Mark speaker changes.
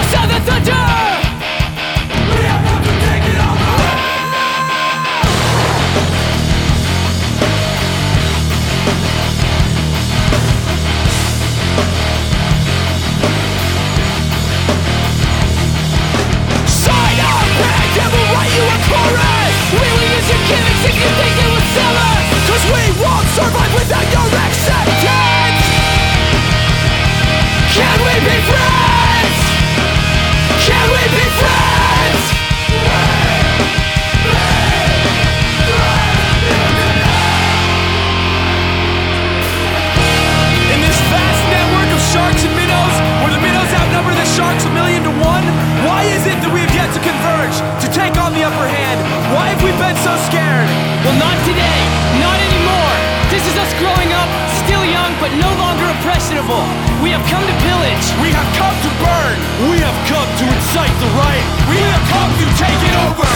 Speaker 1: Sound the thunder! We have come to take it over! Sign up and we'll write you a chorus! We will use your gimmicks if you think it will sell us! Cause we won't survive without your acceptance! Can we be friends? Can we be friends? In this vast network of sharks and minnows, where the minnows outnumber the sharks 1,000,000 to 1, why is it that we have yet to converge, to take on the upper hand? Why have we been so scared? Well, not today, not anymore. This is us growing up, still young, but no longer impressionable. We have come to pillage. We have come to burn. We have come to incite the riot. We have come to take it over.